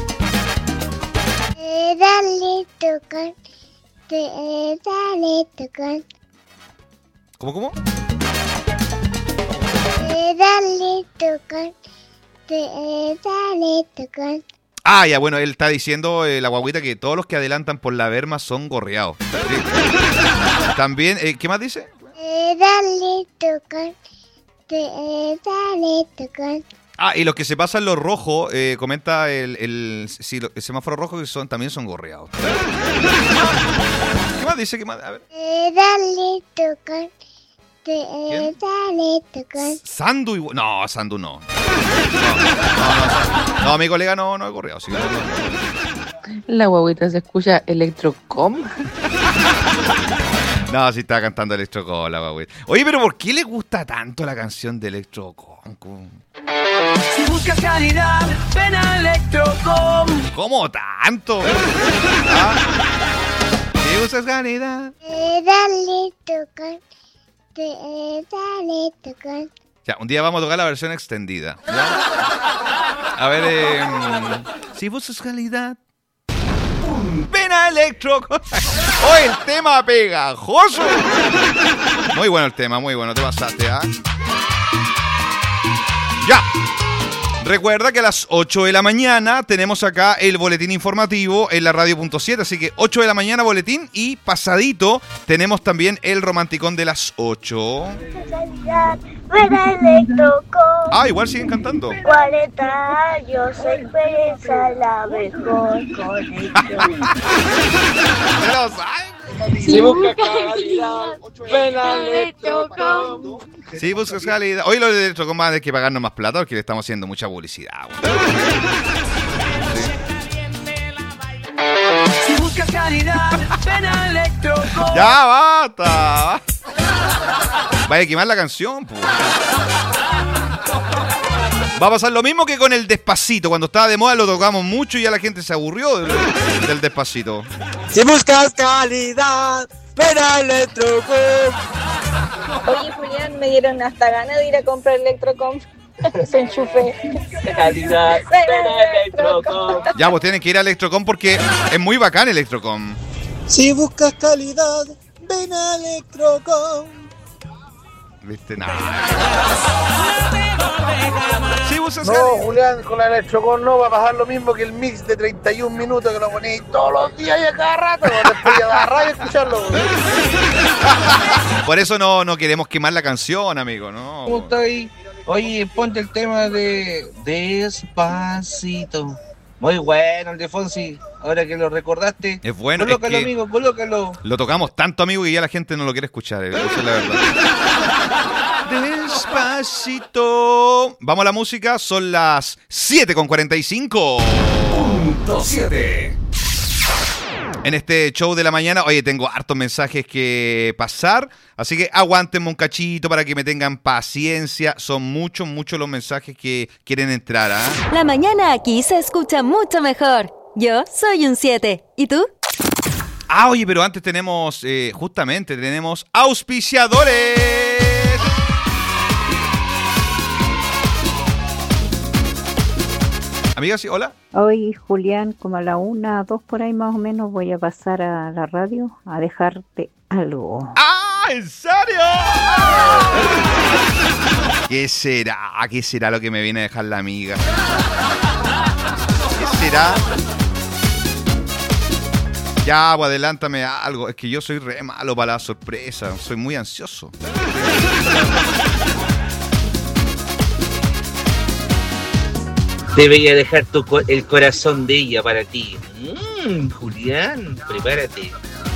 Dale, tocan. Dale, tocan. ¿Cómo, cómo? Dale, tocan. Dale, tocan. Ah, ya, bueno, él está diciendo, eh, la guaguita, que todos los que adelantan por la berma son gorreados. Sí. También, eh, ¿qué más dice? Dale, tocan. Dale, tocan. Ah, y los que se pasan los rojos, eh, comenta el, el, sí, el semáforo rojo, que son, también son gorreados. ¿Qué más dice? ¿Qué más? A ver. Dale, tocan. Dale, tocan. Sandu y... No, Sandu no. No, no, no, no, mi colega no, no es gorreado. Sí, no, no. La guaguita se escucha Electrocom. No, sí estaba cantando Electrocom, la guaguita. Oye, pero ¿por qué le gusta tanto la canción de Electrocom? Si buscas calidad, ven a Electrocom. ¿Cómo tanto? ¿Ah? Si buscas calidad. Dale, tocan. Dale, tocan. Ya, un día vamos a tocar la versión extendida, ¿no? A ver, eh, si buscas calidad, ven a Electrocom. ¡Oh, el tema pegajoso! Muy bueno el tema, muy bueno, te pasaste, ¿ah? ¡Ya! Recuerda que a las ocho de la mañana tenemos acá el boletín informativo en la radio punto siete, así que ocho de la mañana boletín y pasadito tenemos también el romanticón de las ocho. Ah, igual siguen cantando. cuarenta años, experiencia la mejor conexión. Si buscas calidad, ven a Electrocom. Si buscas calidad. Hoy los de Electrocom van a tener que pagarnos más plata porque le estamos haciendo mucha publicidad. Si buscas calidad, ven a Electrocom. Ya, basta. Vaya a quemar la canción, pues. Va a pasar lo mismo que con el Despacito. Cuando estaba de moda lo tocamos mucho y ya la gente se aburrió del, del Despacito. Si buscas calidad, ven a Electrocom. Oye, Julián, me dieron hasta ganas de ir a comprar Electrocom. Se enchufe. Calidad, ven a Electrocom. Ya, pues tienen que ir a Electrocom porque es muy bacán Electrocom. Si buscas calidad, ven a Electrocom. Viste, nada. Si buscas No, calidad. Julián, con la Electrocom no va a pasar lo mismo que el mix de treinta y un minutos que lo ponéis todos los días y a cada rato. Después ya da rabia escucharlo. Por eso no, no queremos quemar la canción, amigo, ¿no? ¿Cómo está ahí? Oye, ponte el tema de Despacito. Muy bueno el de Fonsi. Ahora que lo recordaste. Es bueno. Colócalo, es que amigo, colócalo. lo tocamos tanto, amigo, que ya la gente no lo quiere escuchar. Esa es la verdad. Despacito. Vamos a la música. Son las siete con cuarenta y cinco. Punto siete. En este show de la mañana, oye, tengo hartos mensajes que pasar, así que aguántenme un cachito para que me tengan paciencia. Son muchos, muchos los mensajes que quieren entrar, ¿ah? ¿eh? La mañana aquí se escucha mucho mejor. Yo soy un siete. ¿Y tú? Ah, oye, pero antes tenemos, eh, justamente, tenemos auspiciadores. Amiga, sí, hola. Hoy, Julián, como a la una, dos por ahí más o menos, voy a pasar a la radio a dejarte algo. ¡Ah! ¿En serio? ¿Qué será? ¿Qué será lo que me viene a dejar la amiga? ¿Qué será? Ya, pues adelántame algo. Es que yo soy re malo para la sorpresa. Soy muy ansioso. Debería dejar tu co- el corazón de ella para ti. Mm, Julián, prepárate.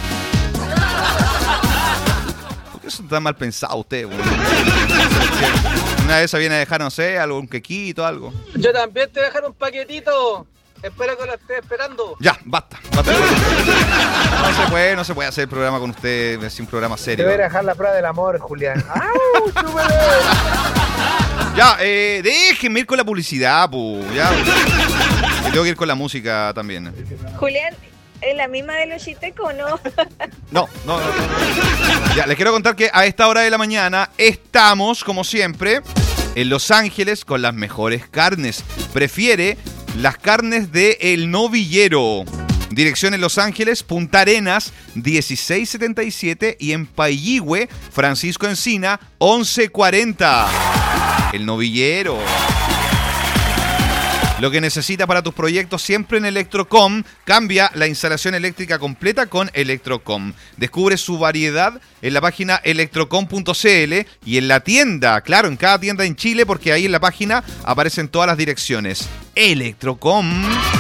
¿Por qué son tan mal pensados ustedes, güey? Una vez viene a dejar, no sé, algo, un quequito, algo. Yo también te dejaré un paquetito. Espero que lo estés esperando. Ya, basta, basta. No se puede, no se puede hacer el programa con usted, es un programa Te serio. voy a dejar la prueba del amor, Julián. ¡Au! ¡Súbele! Ya, eh, déjenme ir con la publicidad, pu, ya. Y tengo que ir con la música también. Julián, ¿es la misma de los chitecos o no? No, no, no, no. Ya, les quiero contar que a esta hora de la mañana estamos, como siempre, en Los Ángeles con las mejores carnes. Prefiere las carnes de El Novillero. Dirección en Los Ángeles, Punta Arenas, dieciséis setenta y siete y en Paihihue, Francisco Encina, once cuarenta. El Novillero. Lo que necesitas para tus proyectos siempre en Electrocom. Cambia la instalación eléctrica completa con Electrocom. Descubre su variedad en la página electrocom punto c l y en la tienda, claro, en cada tienda en Chile, porque ahí en la página aparecen todas las direcciones. Electrocom.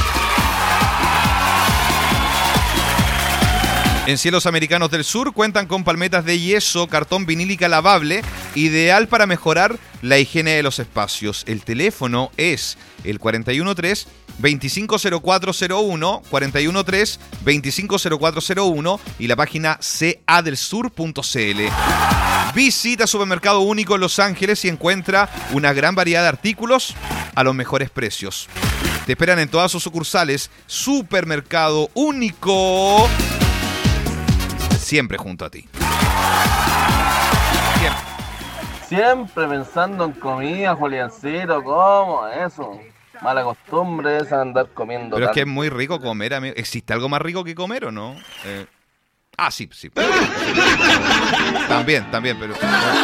En Cielos Americanos del Sur cuentan con palmetas de yeso, cartón vinílica lavable, ideal para mejorar la higiene de los espacios. El teléfono es el cuatro uno tres, dos cinco cero cuatro cero uno, cuatro uno tres, dos cinco cero cuatro cero uno y la página c a del sur punto c l. Visita Supermercado Único en Los Ángeles y encuentra una gran variedad de artículos a los mejores precios. Te esperan en todas sus sucursales. Supermercado Único. Siempre junto a ti. Siempre. Siempre pensando en comida, Juliancito, ¿cómo eso? Mala costumbre esa de andar comiendo. Pero es tanto. que es muy rico comer, amigo. ¿Existe algo más rico que comer o no? Eh... Ah, sí, sí. También, también, pero...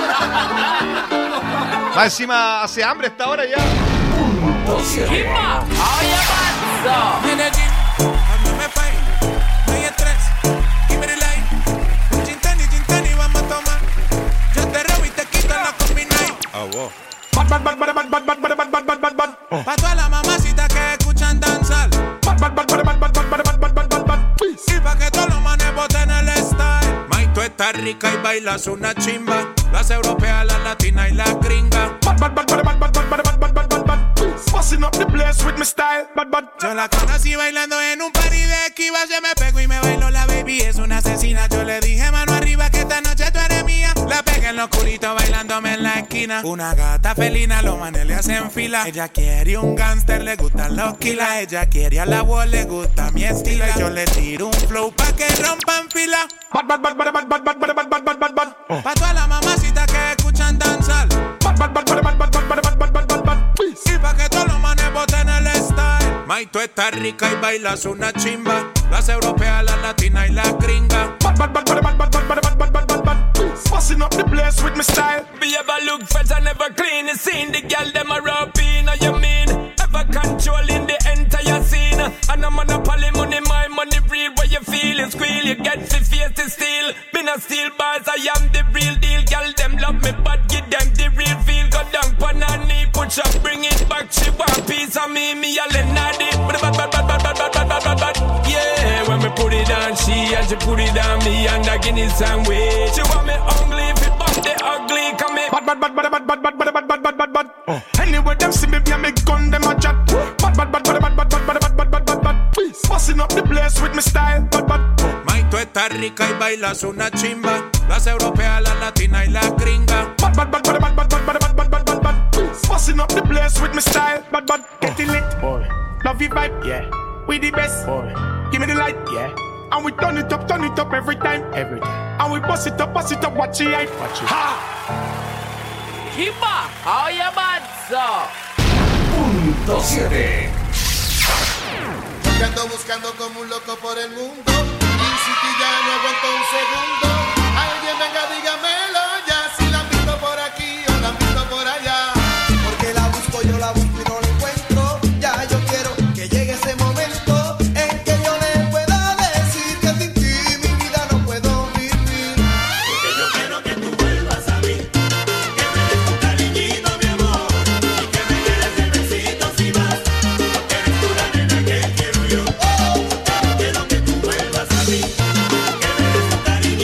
Más encima hace hambre esta hora ya. Ah, wow. Pa' todas las mamacitas que escuchan danzar. Y pa' que todos los manes boten el style. estás rica y bailas una chimba. Las europeas, las latinas y las gringas. Bad, bad, bad, bad, bad, bad, bad, bad, bad, bad, bad, bad. Fussing up the place with my style. Bad, bad. Yo la conocí bailando en un party de Esquiva. Se me pegó y me bailó la baby. Es una asesina. Yo le dije mano arriba que esta noche tú eres mía. La pegué en lo oscurito bailándome en la esquina. Una gata felina, los manes le hacen fila. Ella quiere un gangster, le gustan los kilas. Ella quiere a la wall, le gusta mi estilo. Y yo le tiro un flow pa' que rompan fila. Bad, bad, bad, bad, bad, bad, bad, bad, bad, bad, bad, bad. Oh. Pa' todas las mamacitas que escuchan danzar. Bad, bad, bad, bad, bad, bad, bad, bad, bad, bad, bad, bad. Y pa' que todos los manes boten el style. May, tú estás rica y bailas una chimba. Las europeas, las latinas y las gringas. Bad, bad, bad, bad, bad, bad, bad, bad, bad, bad, bad, bad. Fussing up the place with my style. Be ever look fresh and never clean. You seen the girl them a rub in, you mean? Ever controlling the entire scene. And I'm on a poly money, my money real. Where you feel it squeal, you get the face to steal. Been a steel bars, I am the real deal. Girl them love me, but give them the real feel. Go down pan her knee, push up, bring it back. She want piece of me, me a Lenardi. Bad, bad, bad, bad, bad, bad, bad, bad, bad, bad. Yeah, when me put it on she, and she put it on me, and I give it some way. She want me ugly, if it bump the ugly, come me. Bad, bad, bad, bad, bad, bad, bad, bad, bad, bad, bad, bad, bad. Oh. Anyway, them see me, be a me gun, them a chat. Bad, bad, bad, bad, bad, bad, bad, bad, bad, bad, bad, bad. Fussing up the place with my style. Bad, bad. Oh. May, tú estás rica y bailas una chimba. Las europeas, las latinas y las gringas. Bad, bad, bad, bad, bad, bad, bad, bad, bad, bad, bad, bad. Fussing up the place with my style. Bad, bad. Getting lit, boy. Love your vibe, yeah. We the best, boy. Give me the light, yeah. And we turn it up, turn it up every time, every time. And we bust it up, bust it up, watch it, watch it. Ha! Kimba, how you bad, so? Punto siete. Yo ando buscando como un loco por el mundo. Y si que ya no aguanto un segundo, alguien venga, dígamelo ya. Si la han visto por aquí o la han visto por allá. Porque la busco, yo la busco y no la encuentro. Ya yo quiero que llegue ese momento en que yo le pueda decir que sin ti mi vida no puedo vivir. Porque yo quiero que tú vuelvas a mí, que me des tu cariñito, mi amor, y que me quieras el besito si vas, porque eres tú la nena que quiero yo. Oh, yo quiero que tú vuelvas a mí, que me des tu cariñito.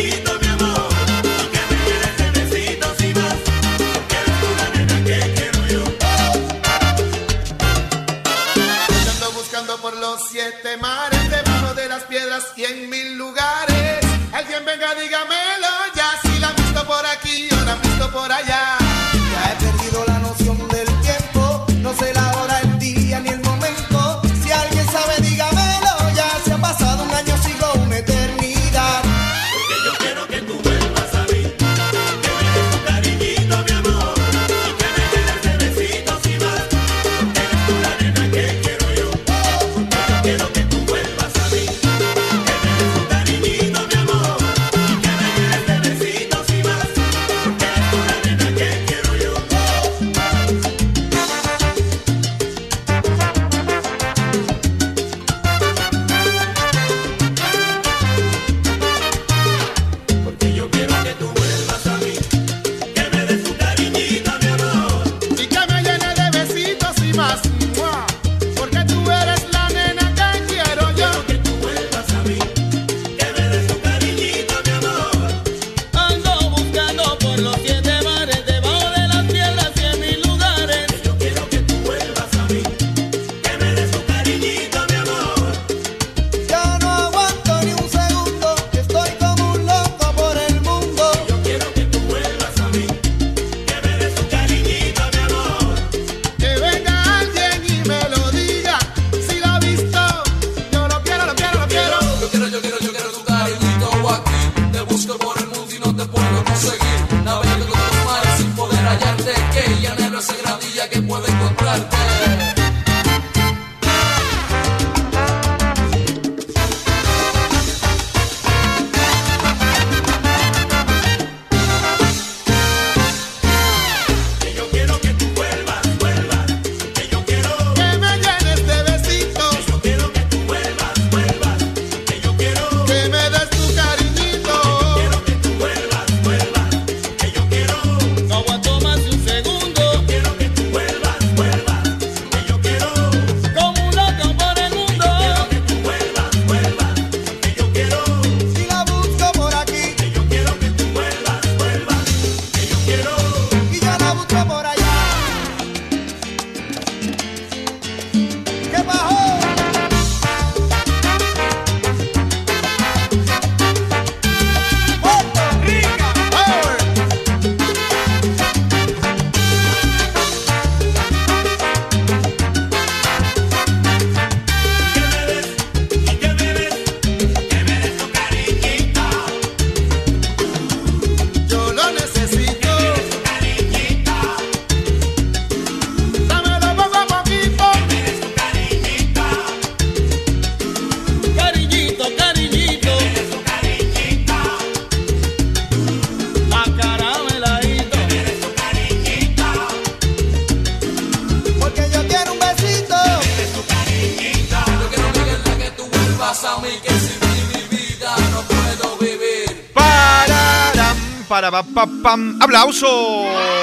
para, pa, pa, pam. ¡Aplauso!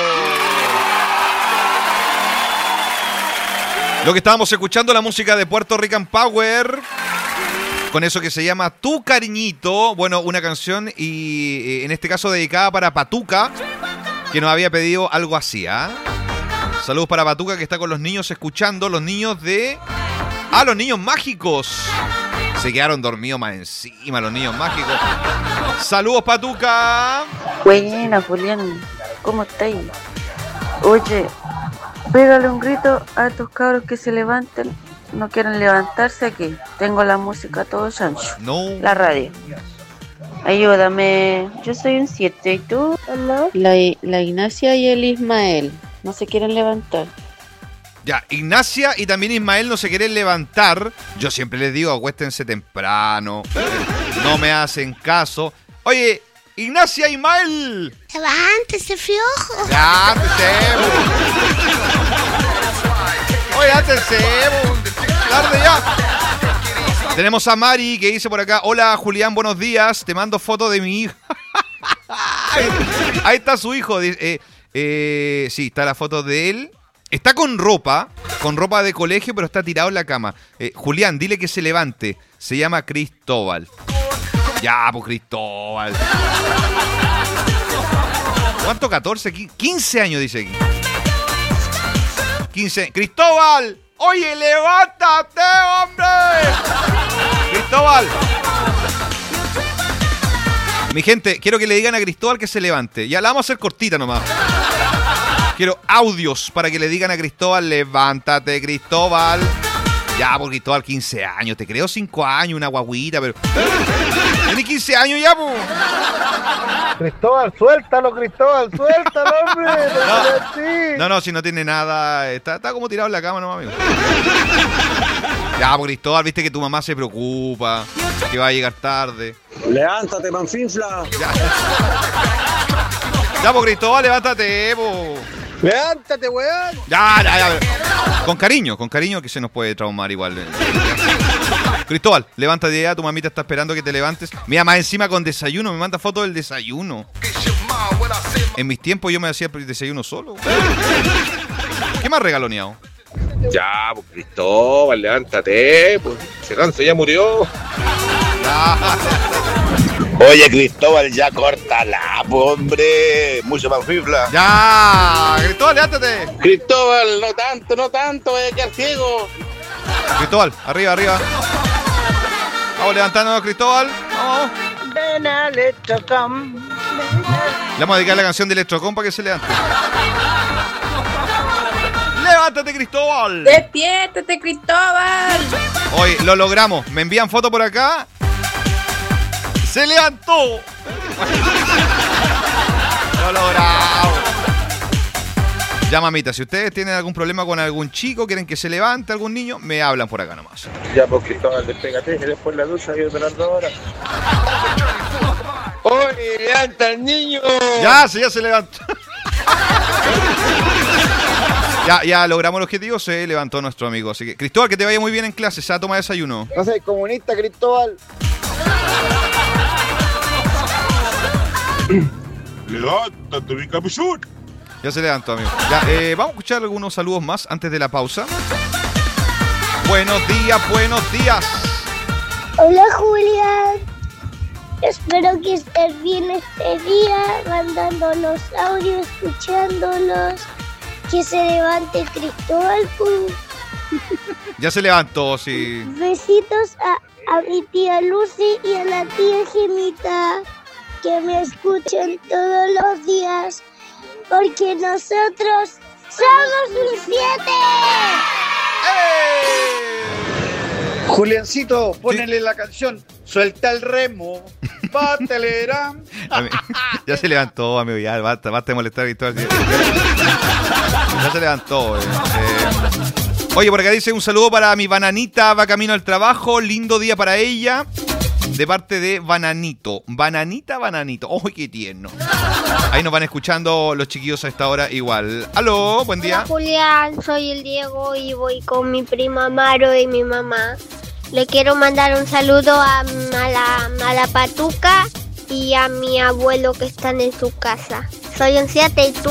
Lo que estábamos escuchando, la música de Puerto Rican Power, con eso que se llama Tu Cariñito. Bueno, una canción y en este caso dedicada para Patuca, que nos había pedido algo así, ¿ah? ¿eh? Saludos para Patuca, que está con los niños escuchando, los niños de... ¡Ah, los niños mágicos! Se quedaron dormidos más encima los niños mágicos. Saludos, Patuca. Buena, Julián. ¿Cómo estáis? Oye, pégale un grito a estos cabros que se levanten. No quieren levantarse aquí. Tengo la música a todo chancho. No. La radio. Ayúdame. Yo soy un siete. ¿Y tú? Hola. La, la Ignacia y el Ismael no se quieren levantar. Ya, Ignacia y también Ismael no se quieren levantar. Yo siempre les digo, acuéstense temprano. No me hacen caso. Oye, Ignacia, Ismael. Levántese, fiojo. Levántense. Oye, levántense. Tarde ya. Tenemos a Mari que dice por acá: hola Julián, buenos días. Te mando foto de mi hijo. Ahí está su hijo. Eh, eh, sí, está la foto de él. Está con ropa, con ropa de colegio, pero está tirado en la cama. Eh, Julián, dile que se levante. Se llama Cristóbal. Ya, pues Cristóbal. ¿Cuánto? catorce, quince años dice aquí. quince. ¡Cristóbal! ¡Oye, levántate, hombre! ¡Cristóbal! Mi gente, quiero que le digan a Cristóbal que se levante. Ya la vamos a hacer cortita nomás. Quiero audios para que le digan a Cristóbal: levántate, Cristóbal. Ya, por Cristóbal, quince años. Te creo cinco años, una guaguita, pero... Tiene quince años ya, po. Cristóbal, suéltalo, Cristóbal, suéltalo, hombre. No, no, no, si no tiene nada. Está, está como tirado en la cama nomás, amigo. Ya, por Cristóbal, viste que tu mamá se preocupa, que va a llegar tarde. Levántate, manfinfla. Ya, ya por Cristóbal, levántate, po. Levántate, weón. Ya, ya, ya. Con cariño, con cariño, que se nos puede traumar igual. Cristóbal, levántate ya, tu mamita está esperando que te levantes. Mira, más encima con desayuno, me manda fotos del desayuno. En mis tiempos yo me hacía el desayuno solo. ¿Qué más regaloneado? Ya, pues Cristóbal, levántate, pues. Ese ganso ya murió. Ya. Oye, Cristóbal, ya córtala, hombre. Mucho manfifla. Ya, Cristóbal, levántate. Cristóbal, no tanto, no tanto, voy a quedar ciego. Cristóbal, arriba, arriba. Vamos levantándonos, Cristóbal. Vamos. Ven a Electrocom. Le vamos a dedicar la canción de Electrocom para que se levante. ¡Levántate, Cristóbal! ¡Despiértate, Cristóbal! Hoy lo logramos. Me envían foto por acá. ¡Se levantó! Lo logramos. Ya, mamita, si ustedes tienen algún problema con algún chico, quieren que se levante algún niño, me hablan por acá nomás. Ya, pues Cristóbal, despégate, que después la ducha y esperando ahora. ¡Oye, levanta el niño! Ya, sí, ya se levantó. Ya, ya logramos el objetivo, se levantó nuestro amigo. Así que, Cristóbal, que te vaya muy bien en clase, se va a tomar desayuno. No sé, comunista, Cristóbal. Levántate, mi capuchón. Ya se levantó, amigo. Ya, eh, vamos a escuchar algunos saludos más antes de la pausa. Buenos días, buenos días. Hola, Julián. Espero que estés bien este día, mandándonos audios, escuchándolos. Que se levante Cristóbal. Ya se levantó, sí. Besitos a, a mi tía Lucy y a la tía Gemita, que me escuchan todos los días, porque nosotros somos un siete. Juliancito, ponele la canción Suelta el remo, batelera. Ya se levantó, amigo, ya basta, basta de molestar y todo. Ya se levantó. Eh. Eh. Oye, por acá dice un saludo para mi bananita, va camino al trabajo, lindo día para ella. De parte de Bananito. Bananita, Bananito. ¡Oh, qué tierno! Ahí nos van escuchando los chiquillos a esta hora igual. ¡Aló! Buen día. Hola, Julián, soy el Diego y voy con mi prima Maro y mi mamá. Le quiero mandar un saludo a, a, la, a la Patuca y a mi abuelo que están en su casa. Soy un siete y tú.